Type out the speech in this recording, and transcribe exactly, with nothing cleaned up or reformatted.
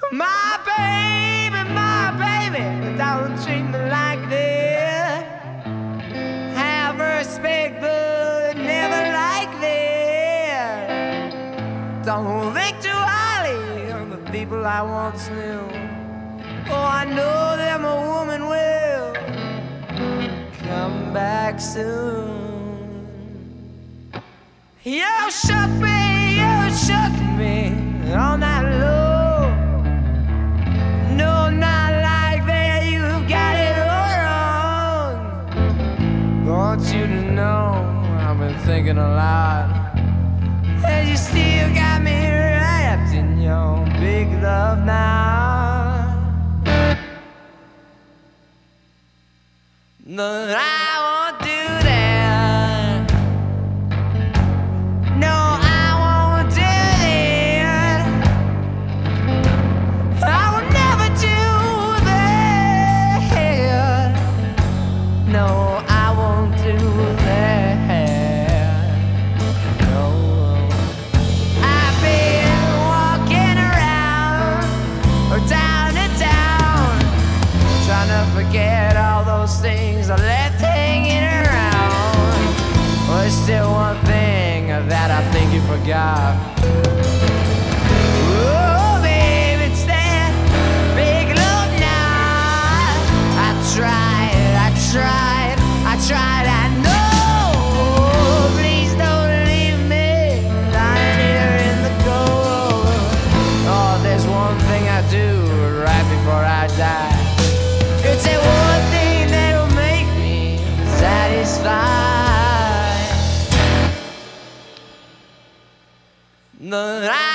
My baby, my baby, don't treat me like this. Have respect, but never like this. Don't think too highly of the people I once knew. Oh, I know that my woman will come back soon. You shook me, you shook me all night long. No, not like that, you got it all wrong. Want you to know I've been thinking a lot, and you still got me wrapped in your big love now. But I won't do that. No, I won't do that. I will never do that. No, I won't do that. No. I've been walking around or down to town, trying to forget all those things I left hanging around. Well, there's still one thing that I think you forgot. Oh, baby, it's that big love now. I tried, I tried, I tried, I know. Please don't leave me lying here in the cold. Oh, there's one thing I do right before I die. It's that one thing that'll make me satisfied. But I